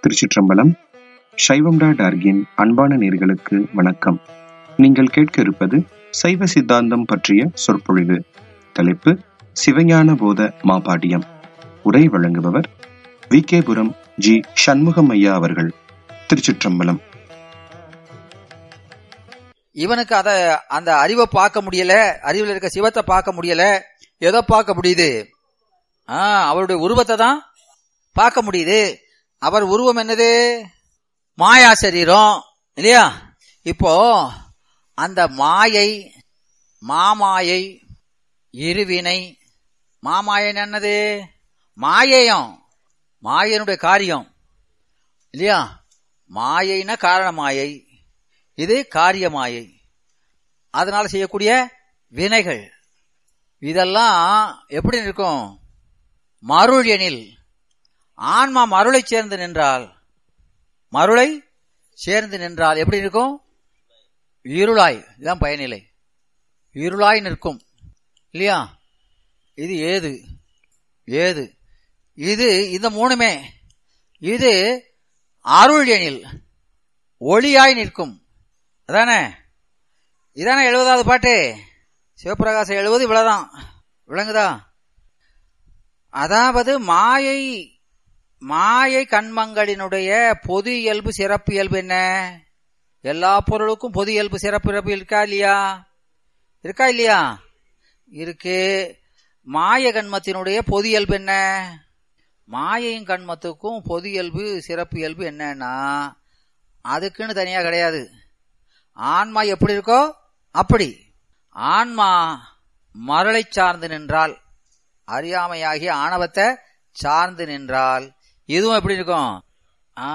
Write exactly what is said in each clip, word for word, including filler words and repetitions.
திருச்சிற்றம்பலம். சைவம் டாட் ஆர்கின் அன்பான நேர்களுக்கு வணக்கம். நீங்கள் கேட்க இருப்பது சைவ சித்தாந்தம் பற்றிய சொற்பொழிவு. தலைப்பு சிவஞான போத மாபாடியம். உரை வழங்குபவர் V K Puram G Shanmugam ஐயா அவர்கள். திருச்சிற்றம்பலம். இவனுக்கு அத அந்த அறிவை பார்க்க முடியல, அறிவில் இருக்க சிவத்தை பார்க்க முடியல. எதை பார்க்க முடியுது? ஆஹ் அவருடைய உருவத்தை தான் பார்க்க முடியுது. அவர் உருவம் என்னது? மாயா சரீரம் இல்லையா? இப்போ அந்த மாயை, மாமாயை, இருவினை. மாமாயை என்னது? மாயையம், மாயனுடைய காரியம் இல்லையா? மாயைனா காரண மாயை, இது காரிய மாயை. அதனால செய்யக்கூடிய வினைகள் இதெல்லாம் எப்படி இருக்கும்? மருள் எனில் ஆன்மா மருளை சேர்ந்து நின்றால், மருளை சேர்ந்து நின்றால் எப்படி இருக்கும்? இருளாய். இதுதான் பயனிலை. இருளாய் நிற்கும் இல்லையா? இது ஏது ஏது இது இந்த மூணுமே. இது அருள் எனில் ஒளியாய் நிற்கும். அதானே? இதானே எழுபதாவது பாட்டு. சிவபிரகாசம் எழுபது இவ்வளவுதான். விளங்குதா? அதாவது மாயை மாயை கண்மங்களினுடைய பொது இயல்பு சிறப்பு இயல்பு என்ன? எல்லா பொருளுக்கும் பொது இயல்பு சிறப்பு இயல்பு இருக்கா இல்லையா? இருக்கா இல்லையா? இருக்கு. மாய கண்மத்தினுடைய பொது இயல்பு என்ன? மாயையும் கண்மத்துக்கும் பொது இயல்பு சிறப்பு இயல்பு என்னன்னா, அதுக்குன்னு தனியா கிடையாது. ஆன்மா எப்படி இருக்கோ அப்படி. ஆன்மா மரளை சார்ந்து நின்றால், அறியாமையாகிய ஆணவத்தை சார்ந்து நின்றால் இதுவும் எப்படி இருக்கும்? ஆ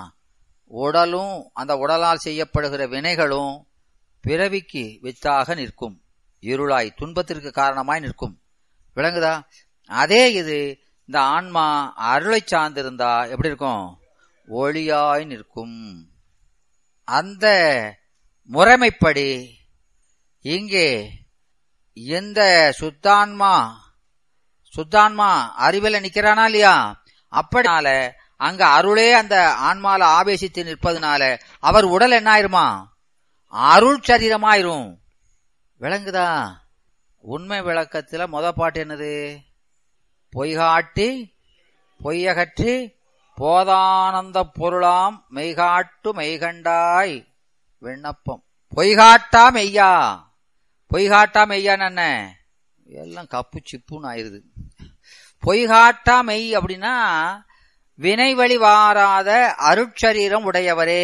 உடலும் அந்த உடலால் செய்யப்படுகிற வினைகளும் பிறவிக்கு வித்தாக நிற்கும். இருளாய் துன்பத்திற்கு காரணமாய் நிற்கும். விளங்குதா? அதே இது இந்த ஆன்மா அருளை சார்ந்திருந்தா எப்படி இருக்கும்? ஒளியாய் நிற்கும். அந்த முறைமைப்படி இங்கே எந்த சுத்தான்மா சுத்தான்மா அறிவில நிக்கிறானா இல்லையா? அப்படினால அங்க அருளே அந்த ஆன்மால ஆவேசித்து நிற்பதுனால அவர் உடல் என்ன ஆயிருமா? அருள் சரீரமாயிரும். விளங்குதா? உண்மை விளக்கத்துல முத பாட்டு என்னது? பொய்காட்டி பொய்யகற்றி போதானந்த பொருளாம் மெய்காட்டு மெய்கண்டாய் விண்ணப்பம். பொய்காட்டா மெய்யா. பொய்காட்டா மெய்யான்னு என்ன? எல்லாம் கப்பு சிப்புன்னு ஆயிருது. பொய்காட்டா மெய் அப்படின்னா வினை வழி வாராத அருட்சரீரம் உடையவரே.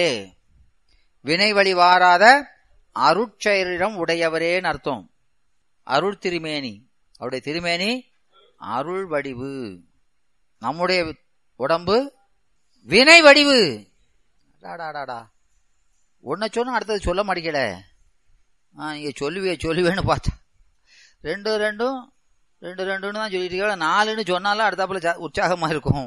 வினை வழி வாராத அருட்சரீரம் உடையவரேன்னு அர்த்தம். அருள் திருமேனி, அவருடைய திருமேனி அருள் வடிவு. நம்முடைய உடம்பு வினை வடிவு. டாடாடாடா ஒன்ன சொன்ன அடுத்தது சொல்ல மாட்டேங்கல. ஆஹ் இங்க சொல்லுவே சொல்லுவேன்னு பார்த்தா ரெண்டு ரெண்டும் ரெண்டு ரெண்டுன்னு தான் சொல்லிட்டு இருக்க. நாலுன்னு சொன்னாலும் அடுத்தாப்புல உற்சாகமா இருக்கும்.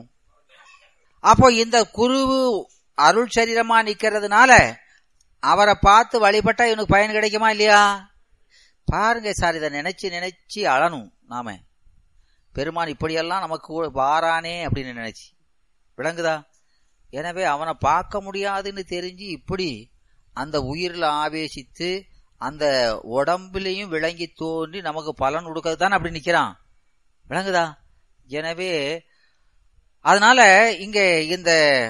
அப்போ இந்த குருவு அருள் சரீரமா நிக்கிறதுனால அவரை பார்த்து வழிபட்டா இவனுக்கு பயன் கிடைக்குமா இல்லையா? பாருங்க சார், இதை நினைச்சு நினைச்சு அழணும் நாம. பெருமான் இப்படியெல்லாம் நமக்கு வாரானே அப்படின்னு நினைச்சு. விளங்குதா? எனவே அவனை பார்க்க முடியாதுன்னு தெரிஞ்சு இப்படி அந்த உயிரில் ஆவேசித்து அந்த உடம்புலையும் விளங்கி தோன்றி நமக்கு பலன் கொடுக்கறது தானே அப்படி நிக்கிறான். விளங்குதா? எனவே அதனால இங்க இந்த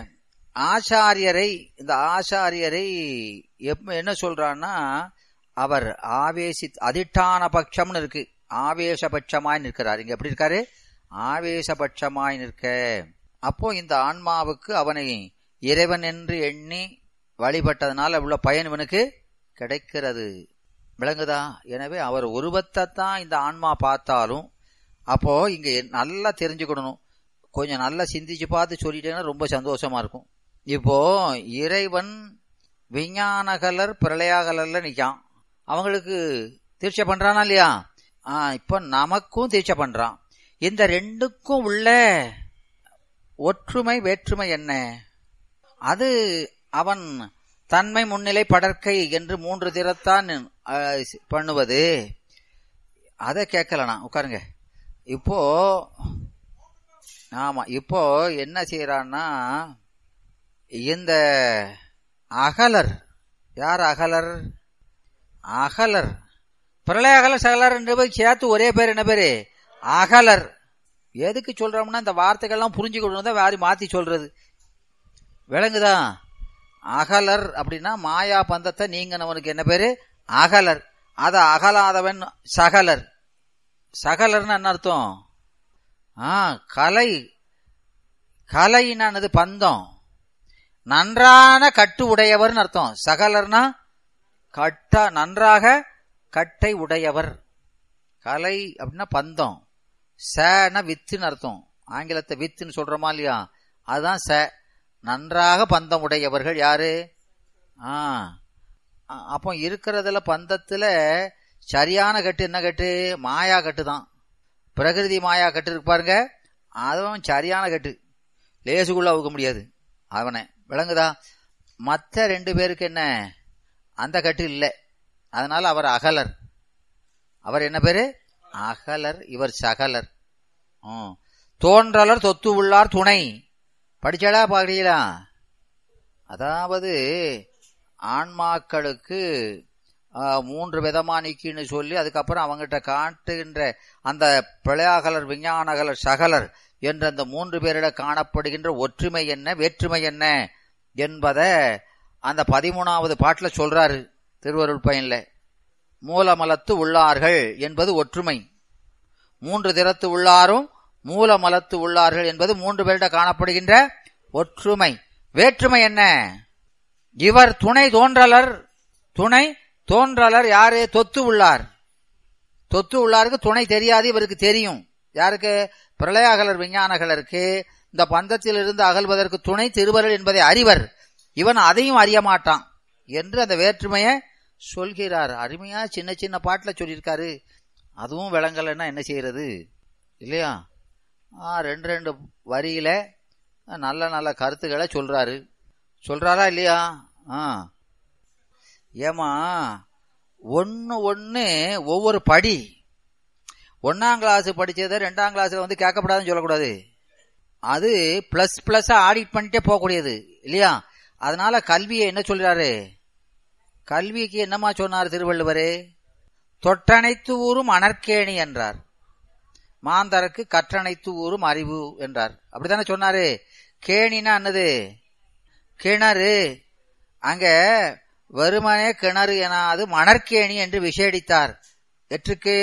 ஆச்சாரியரை இந்த ஆச்சாரியரை என்ன சொல்றான்னா, அவர் ஆவேசி அதிஷ்டான பட்சம்னு இருக்கு. ஆவேசபட்சமாய் நிற்கிறார். இங்க எப்படி இருக்காரு? ஆவேசபட்சமாய் நிற்க. அப்போ இந்த ஆன்மாவுக்கு அவனை இறைவன் என்று எண்ணி வழிபட்டதுனால உள்ள பயன் இவனுக்கு கிடைக்கிறது. விளங்குதா? எனவே அவர் உருவத்தை தான் இந்த ஆன்மா பார்த்தாலும், அப்போ இங்க நல்லா தெரிஞ்சுக்கணும். கொஞ்சம் நல்லா சிந்திச்சு பார்த்து சொல்லிட்டேன்னா ரொம்ப சந்தோஷமா இருக்கும். இப்போ இறைவன் விஞ்ஞானகலர் பிரளயாகலர்ல நிக்கான். அவங்களுக்கு தீட்சை பண்றானா இல்லையா? ஆஹ் இப்ப நமக்கும் தீட்சை பண்றான். இந்த ரெண்டுக்கும் உள்ள ஒற்றுமை வேற்றுமை என்ன? அது அவன் தன்மை முன்னிலை படற்கை என்று மூன்று திறத்தான் பண்ணுவது. அதை கேட்கலனா உட்காருங்க. இப்போ ஆமா இப்போ என்ன செய்யறான்னா, இந்த அகலர் யார்? அகலர் அகலர் பிரளய அகலர் சகலர் ரெண்டு பேர் சேர்த்து ஒரே பேர் என்ன பேரு? அகலர். எதுக்கு சொல்றோம்னா இந்த வார்த்தைகள்லாம் புரிஞ்சுக்கணும் தான் வேறு மாத்தி சொல்றது. விளங்குதா? அகலர் அப்படின்னா மாயா பந்தத்தை நீங்கினவனுக்கு என்ன பேரு? அகலர். அத அகலாதவன் சகலர். சகலர்னு என்ன அர்த்தம்? ஆ கலை கலையினானது பந்தம், நன்றான கட்டு உடையவர்னு அர்த்தம். சகலர்னா கட்டா நன்றாக கட்டை உடையவர். கலை அப்படின்னா பந்தம், சன வித்துன்னு அர்த்தம். ஆங்கிலத்தை வித்துன்னு சொல்றோமா இல்லையா, அதுதான் ச. நன்றாக பந்தம் உடையவர்கள் யாரு? ஆ அப்போ இருக்கிறதுல பந்தத்துல சரியான கட்டு என்ன கட்டு? மாயா கட்டு தான். பிரகிருதி மாயா கட்டு இருக்கு பாருங்க, அதுவும் சரியான கட்டு, லேசுக்குள்ள அவுக்க முடியாது அவனை. விளங்குதா? மற்ற ரெண்டு பேருக்கு என்ன அந்த கட்டு இல்லை. அதனால அவர் அகலர். அவர் என்ன பேரு? அகலர். இவர் சகலர். தோன்றலர் தொத்து உள்ளார் துணை. படிச்சாடா பாக்கிறீங்களா? அதாவது ஆன்மாக்களுக்கு மூன்று விதமா நீக்கின்னு சொல்லி அதுக்கப்புறம் அவங்ககிட்ட காட்டுகின்ற அந்த பிரளயாகலர், விஞ்ஞானகலர், சகலர் என்ற அந்த மூன்று பேரிட காணப்படுகின்ற ஒற்றுமை என்ன, வேற்றுமை என்ன என்பதை அந்த பதிமூணாவது பாட்டுல சொல்றாரு திருவருள் பயன்ல. மூலமலத்து உள்ளார்கள் என்பது ஒற்றுமை, மூன்று திறத்து உள்ளாரும் மூலமலத்து உள்ளார்கள் என்பது மூன்று பேரிட காணப்படுகின்ற ஒற்றுமை. வேற்றுமை என்ன? இவர் துணை தோன்றலர். துணை தோன்றலர் யாரு? தொத்து உள்ளார். தொத்து உள்ளாருக்கு துணை தெரியாது, இவருக்கு தெரியும். யாருக்கு? பிரளயாகலர் விஞ்ஞானகலருக்கு இந்த பந்தத்திலிருந்து அகல்வதற்கு துணை திருவருள் என்பதை அறிவர். இவன் அதையும் அறிய மாட்டான் என்று அந்த வேற்றுமையை சொல்கிறார். அருமையா சின்ன சின்ன பாட்டுல சொல்லியிருக்காரு. அதுவும் விளங்கலைன்னா என்ன செய்யறது இல்லையா? ரெண்டு ரெண்டு வரியில நல்ல நல்ல கருத்துக்களை சொல்றாரு. சொல்றாரா இல்லையா? ஆ ஏமா ஒன்னு ஒன்னு ஒவ்வொரு படி. ஒன்னாம் கிளாஸ் படிச்சதை ரெண்டாம் கிளாஸ்ல வந்து கேட்கப்படாதுன்னு சொல்லக்கூடாது. அது பிளஸ் பிளஸ் ஆடிட் பண்ணிட்டே போகக்கூடியது இல்லையா? அதனால கல்வியை என்ன சொல்றாரு? கல்விக்கு என்னமா சொன்னார் திருவள்ளுவரே? தொட்டனைத்து ஊரும் அனற்கேணி என்றார். மாந்தருக்கு கற்றனைத்து ஊரும் அறிவு என்றார். அப்படித்தானே சொன்னாரு. கேணினா என்னது? கிணறு. அங்க வெறுமனே கிணறு என அது மணற்கேணி என்று விசேடித்தார். எற்றுக்கு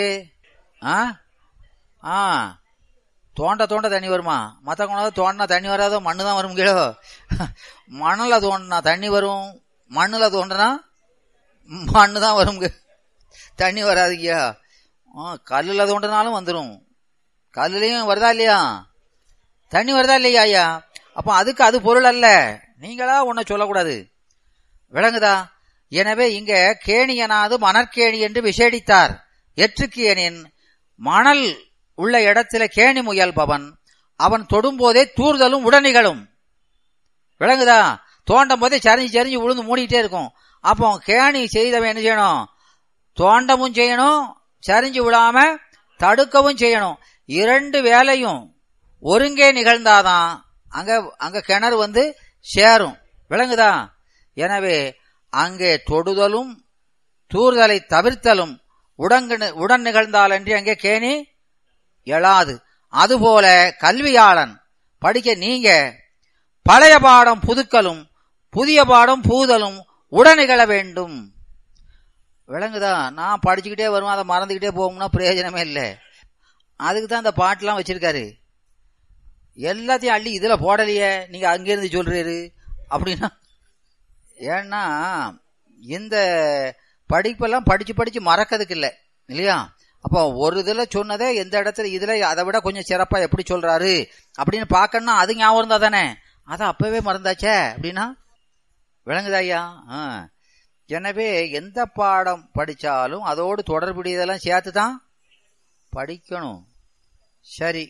ஆ தோண்ட தோண்ட தண்ணி வருமா? மற்ற கொண்டாவது தோண்டினா தண்ணி வராதோ, மண்ணு தான் வரும் கீழோ. மண்ணுல தோண்டினா தண்ணி வரும், மண்ணுல தோண்டினா மண்ணு தான் வரும், தண்ணி வராதுங்கய்யா. கல்லுல தோண்டினாலும் வந்துடும். கல்லுலயும் வருதா இல்லையா? தண்ணி வருதா இல்லையா ஐயா? அப்ப அதுக்கு அது பொருள் அல்ல. நீங்களா ஒன்ன சொல்லக்கூடாது. விளங்குதா? எனவே இங்க கேணியனாது மணற்கேணி என்று விசேடித்தார். எற்றுக்கு எனின் மணல் உள்ள இடத்துல கேணி முயல்பவன் அவன் தொடும்போதே தூர்தலும் உடனிகளும். விளங்குதா? தோண்டும் போதே சரிஞ்சு சரிஞ்சு விழுந்து மூடிட்டே இருக்கும். அப்போ கேணி செய்தவன் என்ன செய்யணும்? தோண்டமும் செய்யணும், சரிஞ்சு விடாம தடுக்கவும் செய்யணும். இரண்டு வேலையும் ஒருங்கே நிகழ்ந்தாதான் அங்க அங்க கிணறு வந்து சேரும். விளங்குதா? எனவே அங்கே தொடுதலும் தூர்தலை தவிர்த்தலும் உடங்கு உடன் நிகழ்ந்தாலன்றி அங்கே கேணி எழாது. அதுபோல கல்வியாளன் படிக்க நீங்க பழைய பாடம் புதுக்கலும் புதிய பாடம் பூதலும் உடன் நிகழ வேண்டும். விளங்குதா? நான் படிச்சுக்கிட்டே வருவேன், அதை மறந்துகிட்டே போகும்னா பிரயோஜனமே இல்லை. அதுக்கு தான் இந்த பாட்டுலாம் வச்சிருக்காரு. எல்லாத்தையும் அள்ளி இதுல போடலையே, நீங்க அங்கிருந்து சொல்றீரு அப்படின்னா. ஏன்னா இந்த படிப்பெல்லாம் படிச்சு படிச்சு மறக்கிறதுக்கு இல்லை இல்லையா? அப்போ ஒரு இதுல சொன்னதே எந்த இடத்துல இதுல அதை விட கொஞ்சம் சிறப்பா எப்படி சொல்றாரு அப்படின்னு பாக்கணும்னா அது ஞாபகம் இருந்தா தானே. அதை அப்பவே மறந்தாச்சே அப்படின்னா. விளங்குதா ஐயா? எனவே எந்த பாடம் படிச்சாலும் அதோடு தொடர்புடையதெல்லாம் சேர்த்து தான் படிக்கணும். சரி.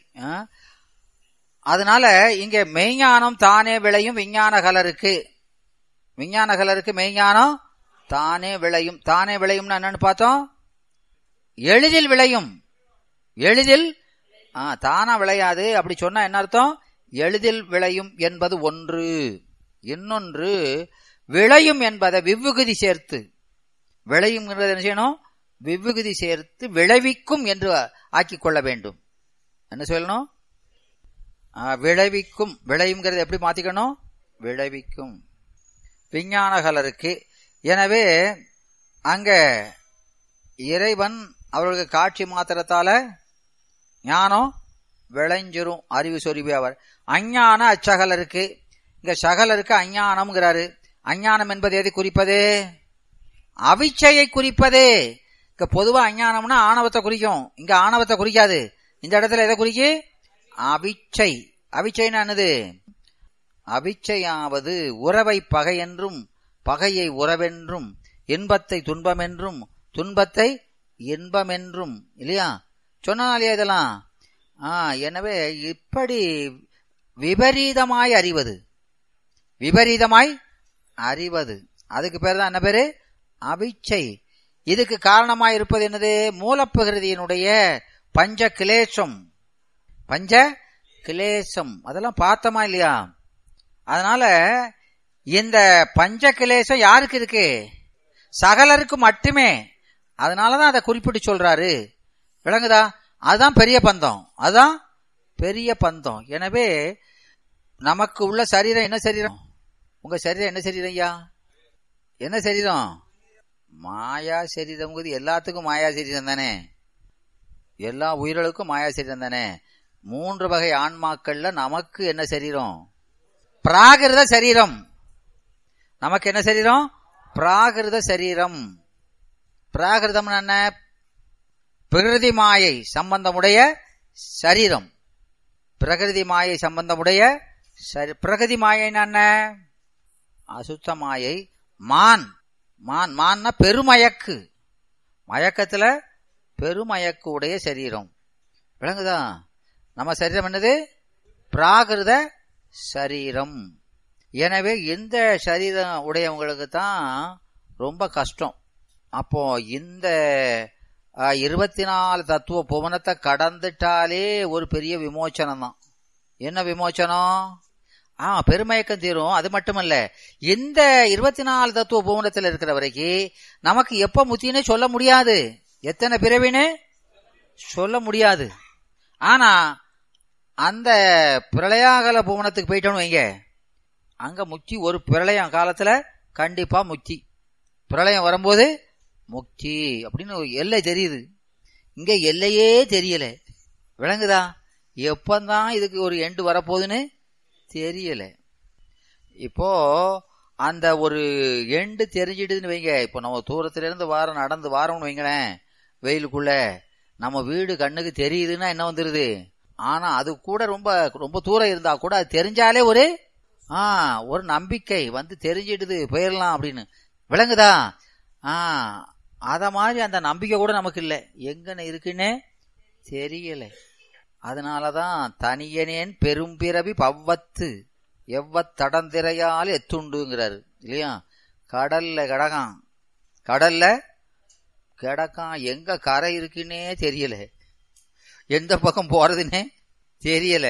அதனால இங்க மெய்ஞானம் தானே விளையும் விஞ்ஞான கலருக்கு. விஞ்ஞான கலருக்கு மெய்ஞானம் தானே விளையும். தானே விளையும்னா என்னன்னு பார்த்தோம்? எளிதில் விளையும். எளிதில் தானா விளையாது. அப்படி சொன்னா என்ன அர்த்தம்? எளிதில் விளையும் என்பது ஒன்று. இன்னொன்று விளையும் என்பதை விவ்விகுதி சேர்த்து, விளையும் என்ன செய்யணும், விவ்விகுதி சேர்த்து விளைவிக்கும் என்று ஆக்கிக் கொள்ள வேண்டும். என்ன சொல்லணும், விளைவிக்கும். விளையுங்கிறது எப்படி மாத்திக்கணும், விளைவிக்கும். விஞ்ஞானகலருக்கு. எனவே அங்க இறைவன் அவர்களுக்கு காட்சி மாத்திரத்தால ஞானம் விளைஞ்சிரும், அறிவு சொருவி. அவர் அஞ்ஞான அச்சகலருக்கு. இங்க சகலருக்கு அஞ்ஞானம்ங்கிறாரு. அஞ்ஞானம் என்பது எதை குறிப்பது, அவிச்சையை குறிப்பது. இங்க பொதுவா அஞ்ஞானம்னா ஆணவத்தை குறிக்கும், இங்க ஆணவத்தை குறிக்காது. இந்த இடத்துல எதை குறிக்கு, அவிச்சை. அவிச்சைன்னு என்னது, அவிச்சையாவது உறவை பகை என்றும் பகையை உறவென்றும் இன்பத்தை துன்பமென்றும் துன்பத்தை இன்பமென்றும் இல்லையா சொன்னாலே இதெல்லாம். ஆஹ் எனவே இப்படி விபரீதமாய் அறிவது, விபரீதமாய் அறிவது, அதுக்கு பேர் தான் என்ன பேரு, அவிச்சை. இதுக்கு காரணமாய் இருப்பது என்னது, மூலப்பிரகிருதியினுடைய பஞ்ச கிளேசம். பஞ்ச கிளேசம் அதெல்லாம் பார்த்தோமா இல்லையா? அதனால இந்த பஞ்ச கிளேசம் யாருக்கு இருக்கு, சகலருக்கு மட்டுமே. அதனாலதான் அதை குறிப்பிட்டு சொல்றாரு. விளங்குதா? அதுதான் பெரிய பந்தம், அதுதான் பெரிய பந்தம். எனவே நமக்கு உள்ள சரீரம் என்ன சரீரம், உங்க சரீரம் என்ன சரீரம் ஐயா, என்ன சரீரம், மாயா சரீரம். எல்லாத்துக்கும் மாயா சரீரம் தானே, எல்லா உயிர்களுக்கும் மாயா சரீரம் தானே. மூன்று வகை ஆன்மாக்கள்ல நமக்கு என்ன சரீரம், பிராகிருத சரீரம். நமக்கு என்ன சரீரம், பிராகிருத சரீரம். பிராகிருதம் என்ன, பிரகிருதி மாயை சம்பந்தமுடைய சரீரம். பிரகிருதி மாயை சம்பந்தமுடைய பிரகிருதி மாயை என்ன, அசுத்த மாயை. மான் மான் மான்னா பெருமயக்கு, மயக்கத்துல பெருமயக்கு உடைய சரீரம். விளங்குதா? நம்ம சரீரம் என்னது, பிராகிருத சரீரம். எனவே இந்த சரீரம் உடையவங்களுக்கு தான் ரொம்ப கஷ்டம். அப்போ இந்த இருபத்தி நாலு தத்துவ புவனத்தை கடந்துட்டாலே ஒரு பெரிய விமோச்சனம் தான். என்ன விமோச்சனம், ஆ பெருமயக்கம் தீரும். அது மட்டுமல்ல, இந்த இருபத்தி நாலு தத்துவ புவனத்தில் இருக்கிற வரைக்கும் நமக்கு எப்ப முத்தின்னு சொல்ல முடியாது, எத்தனை பிறவின்னு சொல்ல முடியாது. ஆனா அந்த பிரளயாகல புவனத்துக்கு போயிட்டோன்னு வைங்க, அங்க முக்தி. ஒரு பிரளயம் காலத்துல கண்டிப்பா முக்தி, பிரளயம் வரும்போது முக்தி அப்படின்னு எல்லை தெரியுது. இங்க எல்லையே தெரியல. விளங்குதா? எப்பந்தான் இதுக்கு ஒரு எண்டு வரப்போகுதுன்னு தெரியல. இப்போ அந்த ஒரு எண்டு தெரிஞ்சிடுதுன்னு வைங்க. இப்போ நம்ம தூரத்துல இருந்து வாரம் நடந்து வாரோம்னு வைங்களேன், வெயிலுக்குள்ள நம்ம வீடு கண்ணுக்கு தெரியுதுன்னா என்ன வந்துருது. ஆனா அது கூட ரொம்ப ரொம்ப தூரம் இருந்தா கூட அது தெரிஞ்சாலே ஒரு ஆஹ் ஒரு நம்பிக்கை வந்து தெரிஞ்சிடுது, போயிடலாம் அப்படின்னு. விளங்குதா? ஆஹ் அத மாதிரி அந்த நம்பிக்கை கூட நமக்கு இல்லை, எங்கன்னு இருக்குன்னே தெரியல. அதனாலதான் தனியனேன் பெரும்பிறவி பவ்வத்து எவ்வத் தடந்திரையால் எத்துண்டுங்கிறாரு இல்லையா? கடல்ல கடகான், கடல்ல கிடக்கான், எங்க கரை இருக்குன்னே தெரியல, எந்த பக்கம் போறதுன்னே தெரியல.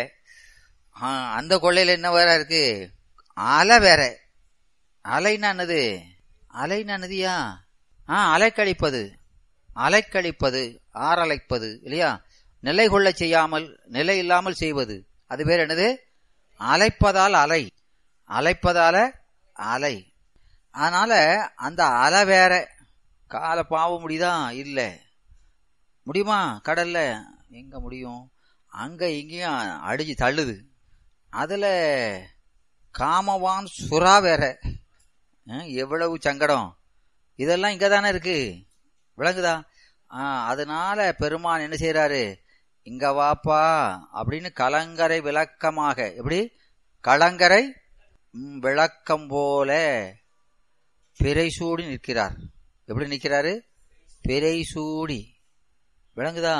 ஆஹ் அந்த கொள்ளையில என்ன வேற இருக்கு, அலை வேற. அலைன்னா என்னது, அலைன்னா என்னதுயா? ஆஹ் அலைக்கழிப்பது, அலைக்கழிப்பது, ஆறலைப்பது இல்லையா? நிலை கொள்ள செய்யாமல் நிலை இல்லாமல் செய்வது, அது பேர் என்னது, அலைப்பதால் அலை, அலைப்பதால அலை. அதனால அந்த அலை வேற. காலை பாவ முடியுதா, இல்ல. முடியுமா? கடல்ல எங்க முடியும், அங்க இங்கேயும் அடிச்சு தள்ளுது. அதுல காமவான் சுறா வேற, எவ்வளவு சங்கடம். இதெல்லாம் இங்க தானே இருக்கு. விளங்குதா? ஆஹ் அதனால பெருமான் என்ன செய்யறாரு, இங்க வாப்பா அப்படின்னு கலங்கரை விளக்கமாக, எப்படி கலங்கரை விளக்கம் போல பிறை சூடி நிற்கிறார். எப்படி நிற்கிறாரு, பிறை சூடி. விளங்குதா?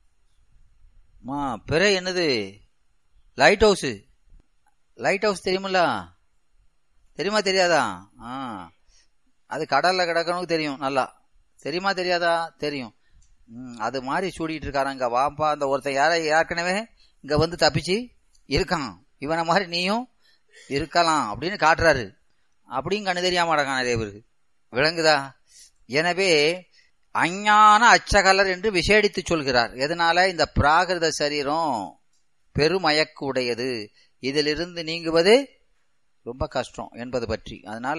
பிறை என்னது, லைட் ஹவுஸ். லைட் ஹவுஸ் தெரியுமில்ல, தெரியுமா தெரியாதா? ஆஹ் அது கடல்ல கிடக்கணும் தெரியும், நல்லா தெரியுமா தெரியாதா? தெரியும். உம் அது மாதிரி சூடிட்டு இருக்காங்க. வாப்பா அந்த ஒருத்தன் யார ஏற்கனவே இங்க வந்து தப்பிச்சு இருக்கான், இவனை மாதிரி நீயும் இருக்கலாம் அப்படின்னு காட்டுறாரு. அப்படியும் கண்ணு தெரியாம அடக்கான தேவருக்கு விளங்குதா? எனவே அஞ்ஞான அச்சகலர் என்று விசேடித்து சொல்கிறார். எதனால? இந்த பிராகிருத சரீரம் பெருமயக்கு உடையது, இதிலிருந்து நீங்குவது ரொம்ப கஷ்டம் என்பது பற்றி. அதனால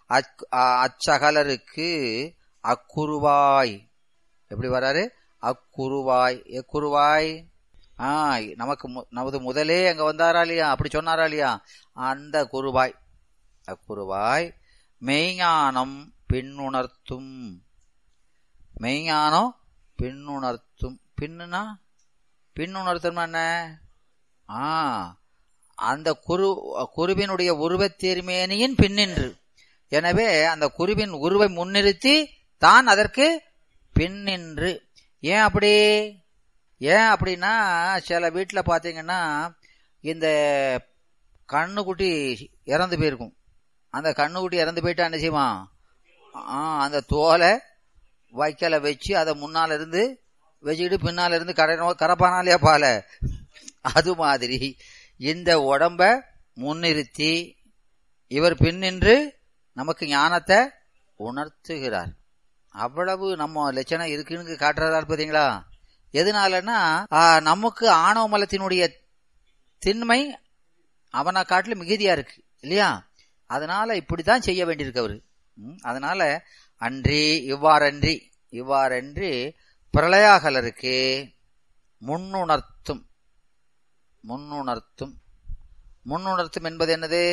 அச்சகலருக்கு அக்குருவாய் எப்படி வராரு? அக்குருவாய். எக்குருவாய்? ஆஹ் நமக்கு நமது முதலே அங்க வந்தாரா இல்லையா? அப்படி சொன்னாரா இல்லையா? அந்த குருவாய். அக்குருவாய் மெய்ஞானம் பின்னுணர்த்தும். மெய்ஞானம் பின்னுணர்த்தும். பின்னுனா பின்னுணர்த்தும் என்ன? ஆ அந்த குரு குருவினுடைய உருவத்தீர்மேனியின் பின்னின்று. எனவே அந்த குருவின் உருவை முன்னிறுத்தி தான் அதற்கு பின்னின்று. ஏன் அப்படி? ஏன் அப்படின்னா, சில வீட்டில் பார்த்தீங்கன்னா இந்த கண்ணுக்குட்டி இறந்து போயிருக்கும். அந்த கண்ணுக்குட்டி இறந்து போயிட்டா என்ன செய்வான்? அந்த தோலை வைக்கலை வச்சு அதை முன்னால இருந்து வச்சுக்கிட்டு பின்னால இருந்து கரை கரப்பானாலையா பால. அது மாதிரி இந்த உடம்ப முன்னிறுத்தி இவர் பின்னின்று நமக்கு ஞானத்தை உணர்த்துகிறார். அவ்வளவு நம்ம லட்சணம் இருக்குன்னு காட்டுறதா பார்த்தீங்களா? எதனாலன்னா நமக்கு ஆணவ மலத்தினுடைய திண்மை அவனை காட்டில மிகுதியா இருக்கு இல்லையா? அதனால இப்படிதான் செய்ய வேண்டியிருக்கு அவரு. அதனால அன்றி இவ்வாறன்றி இவ்வாறன்றி பிரளயாகலருக்கு முன்னுணர்த்தும். முன்னுணர்த்தும் முன்னுணர்த்தும் என்பது என்னது?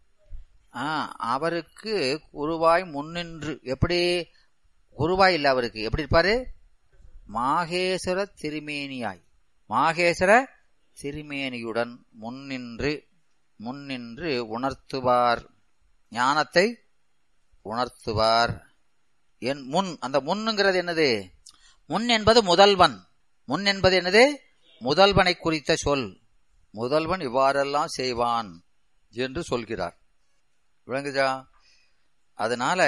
ஆஹ் அவருக்கு குருவாய் முன்னின்று. எப்படி குருவாய் இல்ல அவருக்கு எப்படி இருப்பாரு? மாகேஸ்வர திருமேனியாய், மாகேஸ்வர திருமேனியுடன் முன்னின்று முன்னின்று உணர்த்துவார், ஞானத்தை உணர்த்துவார். என் முன், அந்த முன்னுங்கிறது என்னது? முன் என்பது முதல்வன். முன் என்பது என்னது? முதல்வனை குறித்த சொல். முதல்வன் இவ்வாறெல்லாம் செய்வான் என்று சொல்கிறார். விளங்குதா? அதனால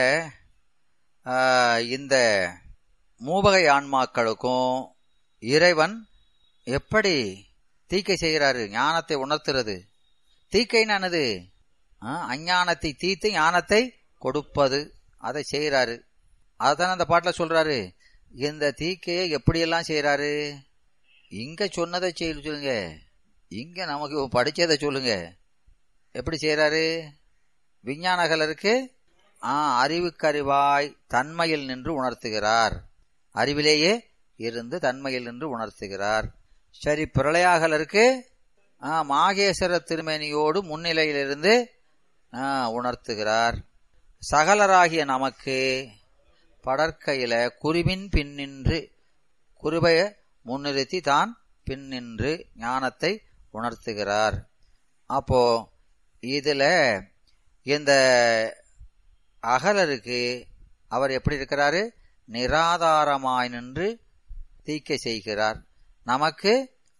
இந்த மூவகை ஆன்மாக்களுக்கும் இறைவன் எப்படி தீக்கை செய்கிறாரு? ஞானத்தை உணர்த்துறது. தீக்கைன்னு அஞ்ஞானத்தை தீர்த்து ஞானத்தை கொடுப்பது, அதை செய்யறாரு. அதான் அந்த பாட்டுல சொல்றாரு. இந்த தீக்கையை எப்படியெல்லாம் செய்யறாரு? இங்க சொன்னதை செய்ய சொல்லுங்க, இங்க நமக்கு படிச்சதை சொல்லுங்க. எப்படி செய்யறாரு? விஞ்ஞானகலருக்கு ஆஹ் அறிவுக்கறிவாய் தன்மையில் நின்று உணர்த்துகிறார். அறிவிலேயே இருந்து தன்மையில் நின்று உணர்த்துகிறார். சரி, பிரளயாகலருக்கு ஆஹ் மாகேஸ்வர திருமேனியோடு முன்னிலையிலிருந்து ஆஹ் உணர்த்துகிறார். சகலராகிய நமக்கு படற்கையில குருவின் பின்னின்று, குருவை முன்னிறுத்தி தான் பின்னின்று ஞானத்தை உணர்த்துகிறார். அப்போ இதுல இந்த அகலருக்கு அவர் எப்படி இருக்கிறாரு? நிராதாரமாய் நின்று தீக்கை செய்கிறார். நமக்கு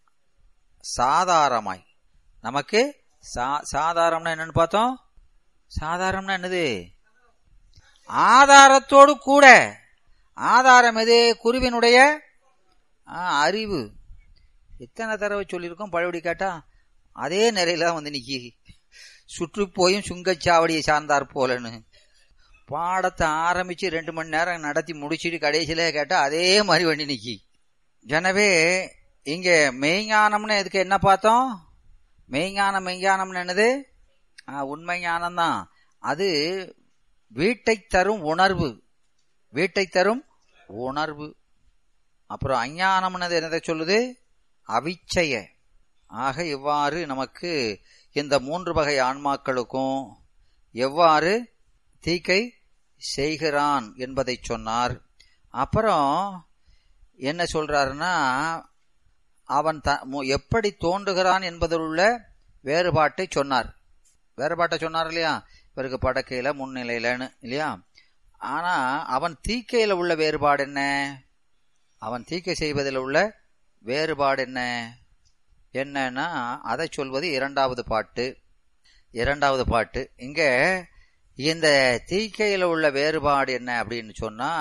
சாதாரமாய். நமக்கு சாதாரம்னா என்னன்னு பார்த்தோம். சாதாரம்னா என்னது? ஆதாரத்தோடு கூட. ஆதாரம் எது? குருவினுடைய அறிவு. எத்தனை தடவை சொல்லியிருக்கோம், பழபடி கேட்டா அதே நிலையில வந்து நிக்கி. சுற்று போயும் சுங்கச்சாவடியை சார்ந்தார் போலன்னு பாடத்தை ஆரம்பிச்சு ரெண்டு மணி நேரம் நடத்தி முடிச்சுட்டு கடைசியில கேட்டா அதே மாதிரி வண்டி நிக்கி. எனவே இங்க மெய்ஞானம்னு எதுக்கு என்ன பார்த்தோம்? மெய்ஞானம் மெய்ஞானம்னு என்னது? உண்மை ஞானம்தான். அது வீட்டை தரும் உணர்வு, வீட்டை தரும் உணர்வு. அப்புறம் அஞ்ஞானம்னது என்னதை சொல்லுது? அவிச்சய. ஆக இவ்வாறு நமக்கு இந்த மூன்று வகை ஆன்மாக்களுக்கும் எவ்வாறு தீக்கை செய்கிறான் என்பதை சொன்னார். அப்புறம் என்ன சொல்றாருன்னா, அவன் எப்படி தோன்றுகிறான் என்பதில் உள்ள வேறுபாட்டை சொன்னார். வேறுபாட்டை சொன்னார் இல்லையா? இவருக்கு படக்கையில முன்னிலையிலன்னு இல்லையா? ஆனா அவன் தீக்கையில உள்ள வேறுபாடு என்ன? அவன் தீக்கை செய்வதில் உள்ள வேறுபாடு என்ன என்னன்னா அதை சொல்வது இரண்டாவது பாட்டு. இரண்டாவது பாட்டு இங்க இந்த தீக்கையில உள்ள வேறுபாடு என்ன அப்படின்னு சொன்னா,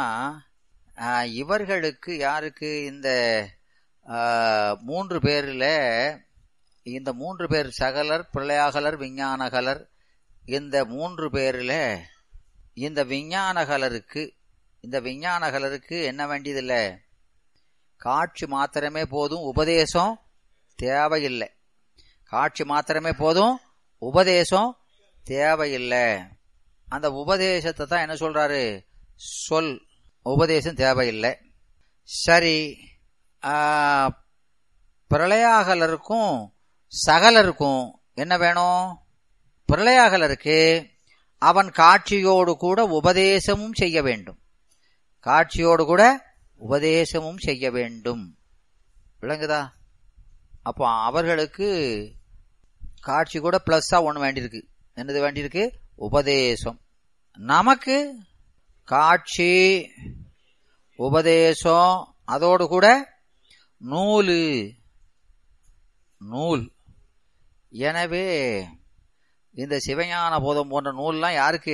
இவர்களுக்கு யாருக்கு? இந்த மூன்று பேர்ல இந்த மூன்று பேர் சகலர், பிரளயாகலர், விஞ்ஞானகலர், இந்த மூன்று பேர்ல இந்த விஞ்ஞானகலருக்கு இந்த விஞ்ஞானகலருக்கு என்ன வேண்டியதில்லை, காட்சி மாத்திரமே போதும், உபதேசம் தேவையில்லை. காட்சி மாத்திரமே போதும், உபதேசம் தேவையில்லை. அந்த உபதேசத்தை தான் என்ன சொல்றாரு, சொல், உபதேசம் தேவையில்லை. சரி, பிரளயாகலருக்கும் சகலருக்கும் என்ன வேணும்? பிரளயாகலருக்கு அவன் காட்சியோடு கூட உபதேசமும் செய்ய வேண்டும். காட்சியோடு கூட உபதேசமும் செய்ய வேண்டும். விளங்குதா? அப்போ அவர்களுக்கு காட்சி கூட பிளஸ்ஸா ஒண்ணு வேண்டியிருக்கு. என்னது வேண்டியிருக்கு? உபதேசம். நமக்கு காட்சி, உபதேசம், அதோடு கூட நூலு நூல். எனவே இந்த சிவஞான போதம் போன்ற நூல்லாம் யாருக்கு?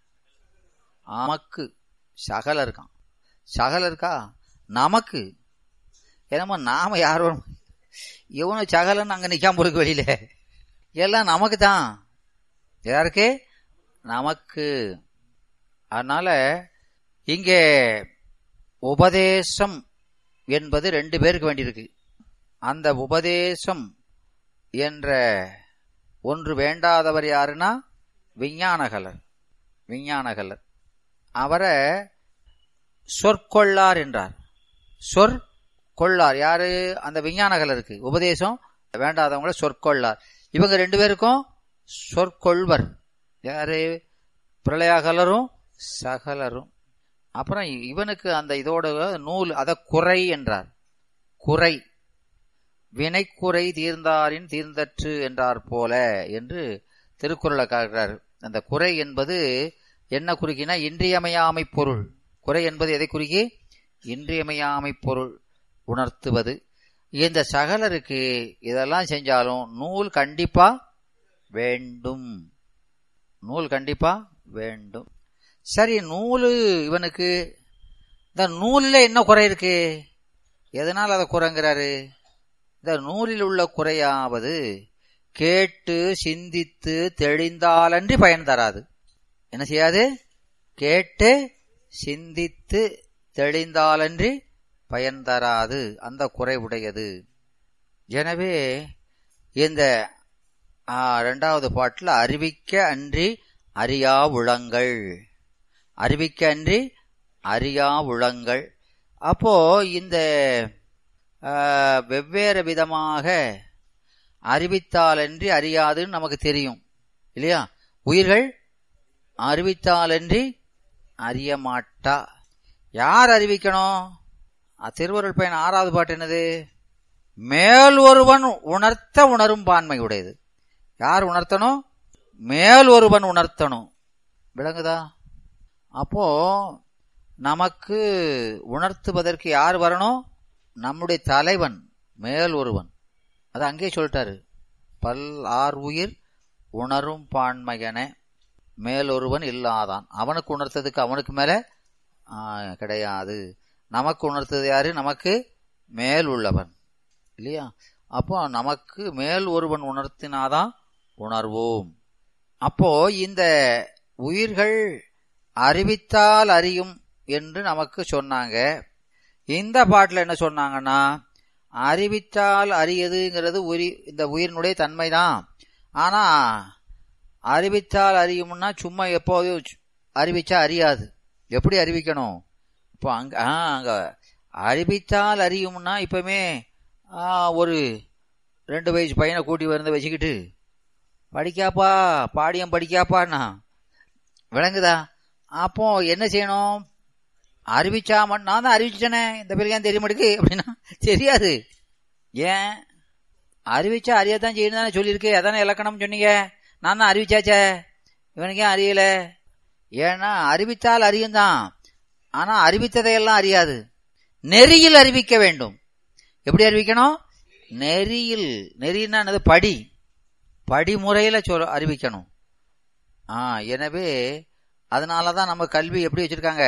நமக்கு. சகல இருக்கான், சகல இருக்கா நமக்கு. என்னமோ நாம யாரும் இவனும் சகலன்னு அங்க நிக்காம இருக்கு வெளியில, எல்லாம் நமக்கு தான். யாருக்கு? நமக்கு. அதனால இங்கே உபதேசம் என்பது ரெண்டு பேருக்கு வேண்டியிருக்கு. அந்த உபதேசம் என்ற ஒன்று வேண்டாதவர் யாருன்னா விஞ்ஞானகலர். விஞ்ஞானகலர் அவரை சொற்கொள்ளார் என்றார். சொற்கொள்ளார் யாரு? அந்த விஞ்ஞானகலருக்கு உபதேசம் வேண்டாதவங்கள சொற்கொள்ளார். இவங்க ரெண்டு பேருக்கும் சொற்கொள்வர் யாரு? பிரளயாகலரும் சகலரும். அப்புறம் இவனுக்கு அந்த இதோட நூல், அத குறை என்றார். குறை, வினைக்குறை தீர்ந்தாரின் தீர்ந்தற்று என்றார் போல என்று திருக்குறளை காட்டுறார். அந்த குறை என்பது என்ன குறிக்கினா இன்றியமையாமை பொருள். குறை என்பது எதை குறிக்கி? இன்றியமையாமை பொருள் உணர்த்துவது. இந்த சகலருக்கு இதெல்லாம் செஞ்சாலும் நூல் கண்டிப்பா வேண்டும். நூல் கண்டிப்பா வேண்டும். சரி, நூலு இவனுக்கு, இந்த நூலில் என்ன குறை இருக்கு? எதனால் அதை குறைங்கிறாரு? இந்த நூலில் உள்ள குறையாவது கேட்டு சிந்தித்து தெளிந்தாலன்றி பயன் தராது. என்ன செய்யாது? கேட்டு சிந்தித்து தெளிந்தாலன்றி பயன் தராது. அந்த குறை உடையது. எனவே இந்த இரண்டாவது பாட்டில் அறிவிக்க அன்றி அறியா உளங்கள், அறிவிக்க அன்றி அறியா உளங்கள். அப்போ இந்த வெவ்வேறு விதமாக அறிவித்தாலன்றி அறியாதுன்னு நமக்கு தெரியும் இல்லையா? உயிர்கள் அறிவித்தாலன்றி அறிய மாட்டா. யார் அறிவிக்கணும்? திருவருள் பயன் ஆறாவது பாட்டு என்னது? மேல் ஒருவன் உணர்த்த உணரும் பான்மை உடையது. யார் உணர்த்தணும்? மேல் ஒருவன் உணர்த்தணும். விளங்குதா? அப்போ நமக்கு உணர்த்துவதற்கு யார் வரணும்? நம்முடைய தலைவன், மேல் ஒருவன். அது அங்கே சொல்லிட்டாரு, பல் ஆர் உயிர் உணரும் பான்மையன மேல் ஒருவன் இல்லாதான். அவனுக்கு உணர்த்ததுக்கு அவனுக்கு மேல கிடையாது. நமக்கு உணர்த்தது யாரு? நமக்கு மேல் உள்ளவன் இல்லையா? அப்போ நமக்கு மேல் ஒருவன் உணர்த்தினாதான் உணர்வோம். அப்போ இந்த உயிர்கள் அறிவித்தால் அறியும் என்று நமக்கு சொன்னாங்க. இந்த பாட்டில் என்ன சொன்னாங்கன்னா, அறிவித்தால் அறியதுங்கிறது உரி இந்த உயிரினுடைய தன்மைதான். ஆனா அறிவித்தால் அறியும்னா சும்மா எப்போதும் அறிவிச்சா அறியாது. எப்படி அறிவிக்கணும்? இப்போ அங்க அங்க அறிவித்தால் அறியும்னா இப்பவுமே ஒரு ரெண்டு வயசு பையனை கூட்டி வந்து வச்சுக்கிட்டு படிக்காப்பா பாடியம் படிக்காப்பான்னா விளங்குதா? அப்போ என்ன செய்யணும்? அறிவிச்சா மட்டும் நான் தான் அறிவிச்சேனே, இந்த பேருக்கு ஏன் தெரிய மாட்டேங்குது அப்படின்னா தெரியாது. ஏன்? அறிவிச்சா அறியத்தான் செய்யணும் தானே சொல்லியிருக்கு. அதானே இலக்கணம் சொன்னீங்க. நான் தான் அறிவிச்சாச்சே, இவனுக்கு ஏன் அறியல? ஏன்னா அறிவித்தால் அறியும் தான், ஆனா அறிவித்ததையெல்லாம் அறியாது. நெறியில் அறிவிக்க வேண்டும். எப்படி அறிவிக்கணும்? நெறியில். நெறின்னா என்னது? படி படிமுறையில சொல் அறிவிக்கணும். ஆஹ் எனவே அதனாலதான் நம்ம கல்வி எப்படி வச்சிருக்காங்க?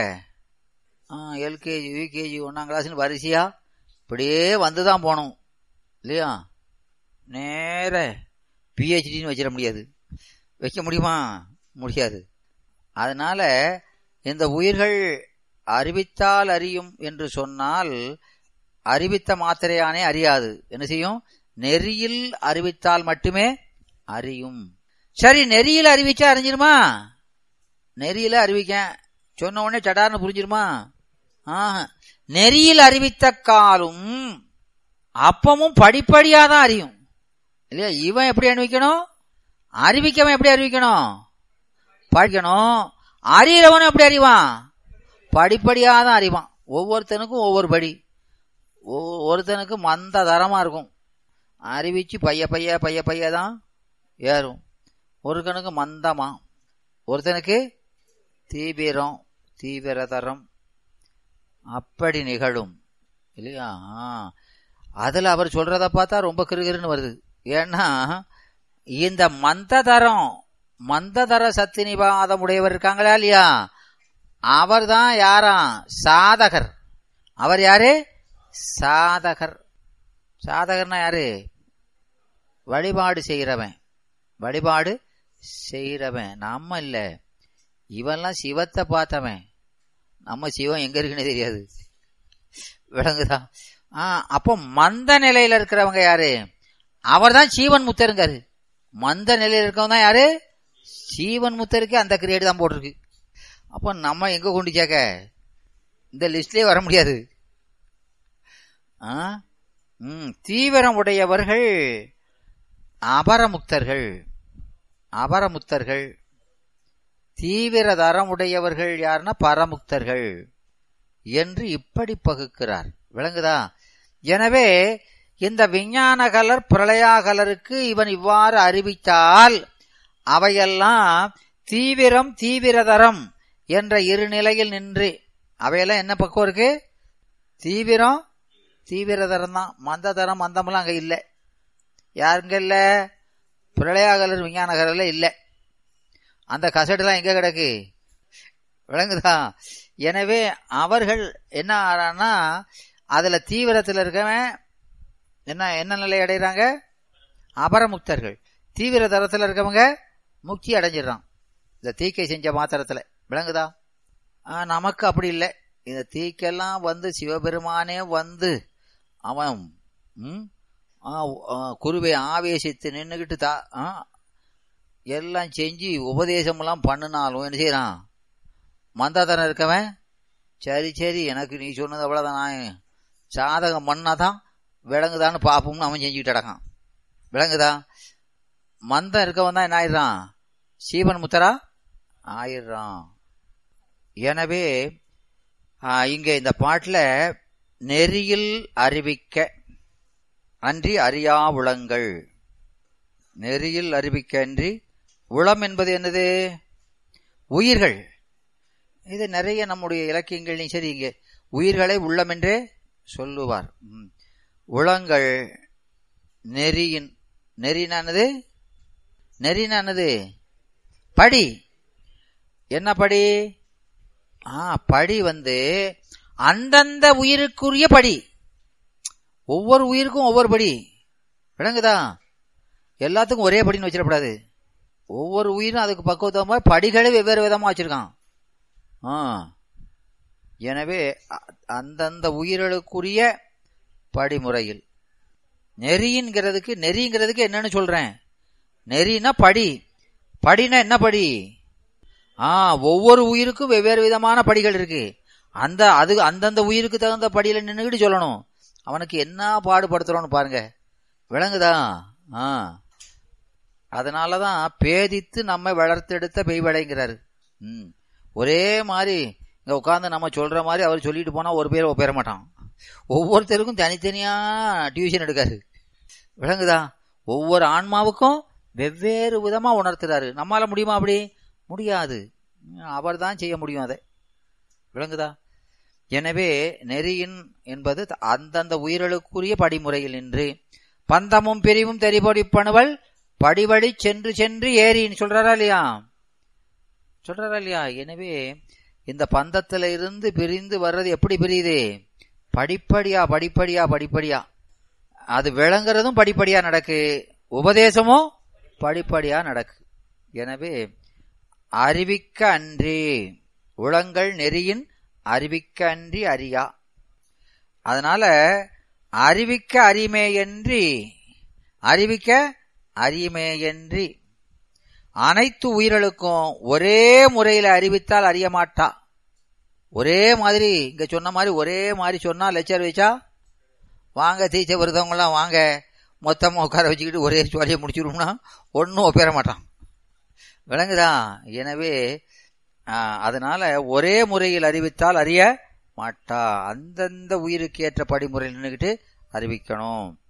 ஆஹ் எல்கேஜி யூகேஜி ஒன்னாம் கிளாஸ்ன்னு வரிசையா இப்படியே வந்துதான் போனோம் இல்லையா? நேர பிஹெச்டின்னு வச்சிட முடியாது. வைக்க முடியுமா? முடியாது. அதனால இந்த உயிர்கள் அறிவித்தால் அறியும் என்று சொன்னால் அறிவித்த மாத்திரையானே அறியாது. என்ன செய்யும்? நெறியில் அறிவித்தால் மட்டுமே அறியும். சரி, நெறியில் அறிவிச்சா அறிஞ்சிருமா? நெறியில அறிவிக்க சொன்ன உடனே சடார்னு புரிஞ்சிருமா? ஆஹ், நெறியில் அறிவித்த காலும் அப்பமும் படிப்படியாதான் அறியும் இல்லையா? இவன் எப்படி அறிவிக்கணும்? அறிவிக்கவன் எப்படி அறிவிக்கணும்? படிக்கணும். அறிகிறவனும் எப்படி அறிவான்? படிப்படியாதான் அறிவான். ஒவ்வொருத்தனுக்கும் ஒவ்வொரு படி. ஒருத்தனுக்கு மந்த தரமா இருக்கும், அறிவிச்சு பைய பைய பைய பைய தான் ஏறும். ஒருத்தனுக்கு மந்தமா, ஒருத்தனுக்கு தீவிரம் தீவிரதரம், அப்படி நிகழும் இல்லையா? அதுல அவர் சொல்றத பார்த்தா ரொம்ப கிருகிருன்னு வருது. ஏன்னா இந்த மந்ததரம் மந்ததர சத்தினிவாதம் உடையவர் இருக்காங்களா இல்லையா, அவர் தான் யாராம்? சாதகர். அவர் யாரு? சாதகர். சாதகர்னா யாரு? வழிபாடு செய்கிறவன். வழிபாடு செய்கிறவன். நம்ம இல்ல, இவன்லாம் சிவத்தை பார்த்தவன். நம்ம சிவம் எங்க இருக்குன்னு தெரியாது. விளங்குதா? ஆஹ் அப்போ மந்த நிலையில இருக்கிறவங்க யாரு? அவர் தான் சீவன் முத்தருங்காரு. மந்த நிலையில இருக்கவங்க தான் யாரு? சீவன் முத்தருக்கு அந்த கிரியேட் தான் போட்டிருக்கு. அப்போ நம்ம எங்க கொண்டு சேர்க்க? இந்த லிஸ்ட்லயே வர முடியாது. உம் தீவிரம் உடையவர்கள் அபரமுக்தர்கள். அபரமுக்தர்கள். தீவிர தரம் உடையவர்கள் யாருன்னா பரமுக்தர்கள் என்று இப்படி பகுக்கிறார். விளங்குதா? எனவே இந்த விஞ்ஞான கலர் பிரளயாகலருக்கு இவன் இவ்வாறு அறிவித்தால் அவையெல்லாம் தீவிரம் தீவிரதரம் என்ற இரு நிலையில் நின்று, அவையெல்லாம் என்ன பக்கம் இருக்கு? தீவிரம் தீவிரதரம் தான். மந்த தரம் மந்தமெல்லாம் அங்க இல்லை. யாருங்க இல்ல? பிரளயாகலர் விஞ்ஞான கலர்ல இல்லை. அந்த கசடுலாம் எங்க கிடக்கு? விளங்குதா? எனவே அவர்கள் என்ன ஆறான்னா, அதுல தீவிரத்தில் இருக்கவன் என்ன என்ன நிலை அடைகிறாங்க? அபரமுக்தர்கள். தீவிர தரத்தில் இருக்கவங்க முக்தி அடைஞ்சிடறான் இந்த தீக்கை செஞ்ச மாத்திரத்துல. விளங்குதா? நமக்கு அப்படி இல்லை. இந்த தீக்கெல்லாம் வந்து சிவபெருமானே வந்து அவன் குருவை ஆவேசித்து நின்றுகிட்டு தா எல்லாம் செஞ்சு உபதேசம் எல்லாம் பண்ணினாலும் என்ன செய்யறான்? மந்தாதனம் இருக்கவன் சரி சரி எனக்கு நீ சொன்னது அவ்வளவுதான், நான் சாதகம் பண்ணாதான் விளங்குதான்னு பாப்போம்னு அவன் செஞ்சுக்கிட்டு அடக்கான். விளங்குதா? மந்தம் இருக்கவன் தான் என்ன ஆயிடுறான்? சீவன் முத்தரா ஆயிடுறான். எனவே இங்க இந்த பாட்டுல நெறியில் அறிவிக்க அன்றி அறியா உளங்கள். நெறியில் அறிவிக்க அன்றி உளம் என்பது என்னது? உயிர்கள். இது நிறைய நம்முடைய இலக்கியங்களையும் சரி இங்கே உயிர்களை உள்ளம் என்றே சொல்லுவார். உளங்கள் நெறியின் நெறினானது நெறினானது படி. என்ன படி? ஆ படி வந்து அந்தந்த உயிருக்குரிய படி. ஒவ்வொரு உயிருக்கும் ஒவ்வொரு படி. விளங்குதா? எல்லாத்துக்கும் ஒரே படின்னு வச்சிடக்கூடாது. ஒவ்வொரு உயிரும் அதுக்கு பக்குவத்தமா படிகளை வெவ்வேறு விதமா வச்சிருக்கான். ஆ எனவே அந்தந்த உயிர்களுக்குரிய படிமுறையில் நெறிங்கிறதுக்கு நெறிங்கிறதுக்கு என்னன்னு சொல்றேன்? நெறினா படி. படினா என்ன படி? ஆ ஒவ்வொரு உயிருக்கும் வெவ்வேறு விதமான படிகள் இருக்கு. அந்த அது அந்தந்த உயிருக்கு தகுந்த படியில நின்றுகிட்டு சொல்லணும். அவனுக்கு என்ன பாடுபடுத்துறோன்னு பாருங்க. விளங்குதா? ஆ அதனாலதான் பேதித்து நம்மை வளர்த்தெடுத்த பெய்வடைங்கிறாரு. ம் ஒரே மாதிரி இங்க உட்கார்ந்து நம்ம சொல்ற மாதிரி அவர் சொல்லிட்டு போனா ஒரு பேர் ஒப்பேற மாட்டான். ஒவ்வொருத்தருக்கும் தனித்தனியா டியூஷன் எடுக்காரு. விளங்குதா? ஒவ்வொரு ஆன்மாவுக்கும் வெவ்வேறு விதமா உணர்த்துறாரு. நம்மளால முடியுமா? அப்படி முடியாது. அவர் தான் செய்ய முடியும் அதை. விளங்குதா? எனவே நெறியின் என்பது அந்தந்த உயிர்களுக்குரிய படிமுறையில் நின்று பந்தமும் பிரிவும் தெரிபொடி பணுவல் படிவழி சென்று சென்று ஏறின்னு சொல்றாரா இல்லையா? சொல்றாரா இல்லையா? எனவே இந்த பந்தத்துல இருந்து பிரிந்து வர்றது எப்படி பிரியுது? படிப்படியா படிப்படியா படிப்படியா. அது விளங்குறதும் படிப்படியா நடக்கு, உபதேசமும் படிப்படியா நடக்கு. எனவே அறிவிக்க அன்றி உளங்கள் நெறியின் அறிவிக்க அன்றி அறியா. அதனால அறிவிக்க அறிமேயன்றி அறிவிக்க அறிமேயன்றி அனைத்து உயிர்களுக்கும் ஒரே முறையில அறிவித்தால் அறிய மாட்டா. ஒரே மாதிரி இங்க சொன்ன மாதிரி ஒரே மாதிரி சொன்னா லெக்சர் வச்சா வாங்க தீச்ச வருதவங்களாம் வாங்க மொத்தமா உட்கார வச்சுக்கிட்டு ஒரே சுவாலியை முடிச்சுடும்னா ஒன்னும் ஒப்பேற மாட்டான். விளங்குதா? எனவே அதனால ஒரே முறையில் அறிவித்தால் அறிய மாட்டா. அந்தந்த உயிருக்கு ஏற்ற படிமுறையில் நின்றுகிட்டு அறிவிக்கணும்.